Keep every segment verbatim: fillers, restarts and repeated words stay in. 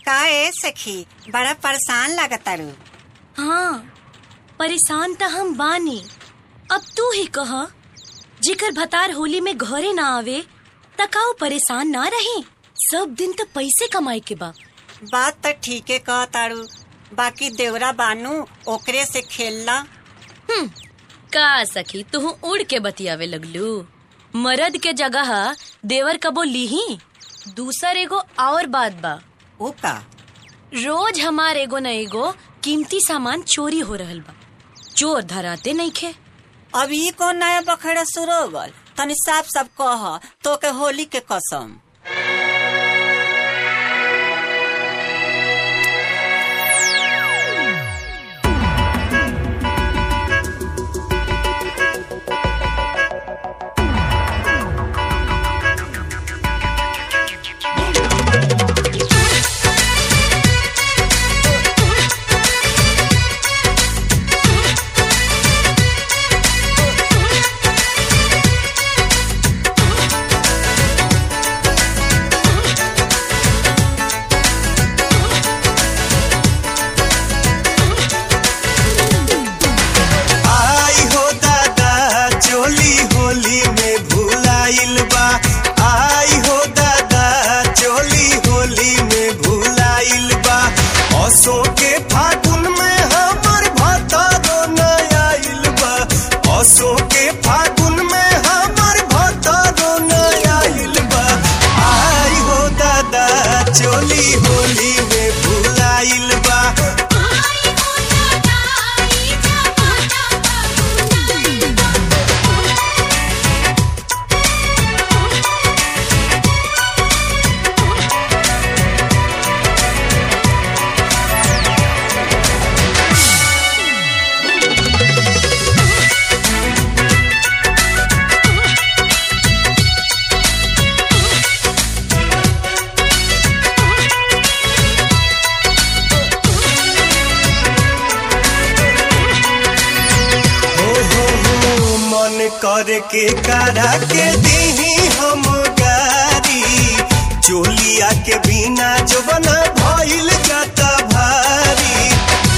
का ए सखी बड़ा परेशान लागतारू। हाँ परेशान त हम बानी। अब तू ही कह, जेकर भतार होली में घरे ना आवे त का परेशान ना रही? सब दिन त पैसे कमाए के बा। बात त ठीके कहतारू, बाकी देवरा बानू ओकरे से खेलना। हम्म का सखी तू उड़ के बतियावे लगलू। मर्द के जगह देवर कबो लीही। दूसर एगो और बात बा। ओ का? रोज हमार एगो न एगो कीमती सामान चोरी हो रहल बा। चोर धराते नहीं खे। अब ई कौन नया बखड़ा शुरू हो गल? तनी साफ साफ कह तो के होली के कसम। करके करा के दीही हम गारी, चोलिया के बिना जो बना भइल जाता भारी।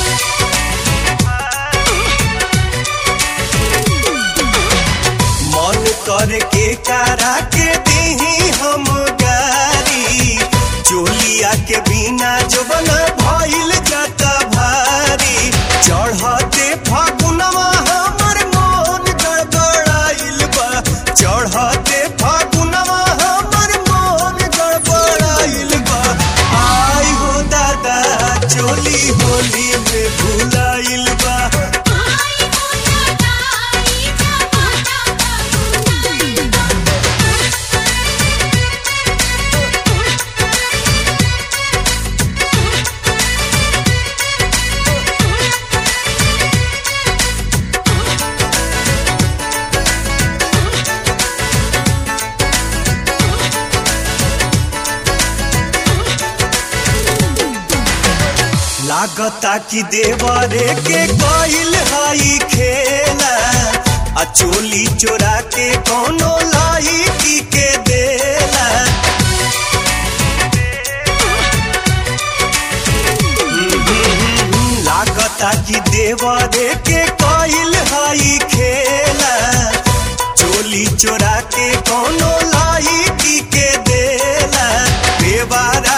मन करके करा के दीही हम गारी, चोलिया के बिना जो बना भइल जाता भारी। चढ़ते फागुनवा चढ़ते फागुनवा हमर मोन गड़बड़ाइल बा। आई हो दादा चोली होली में भुलाइल बा। लागता कि देवरे के कोइल हाई खेला, आ चोली चोरा के कोनो लाइकी के देला। लागता कि देवरे के कोइल हाई खेला, चोली चोरा के कोनो लाइकी के देला। देवारा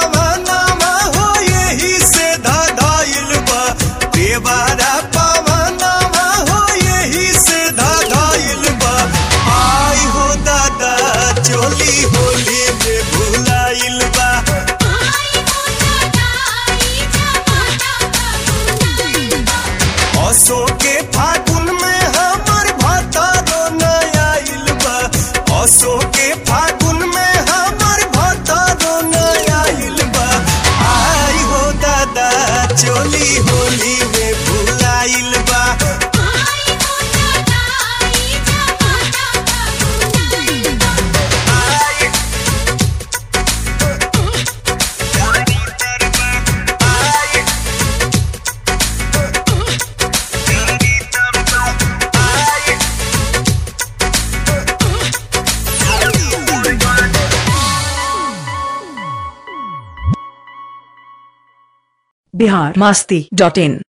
देवारा पवनवा हो यही से धाधाइल बा। आई हो दादा चोली बिहार मस्ती डॉट इन।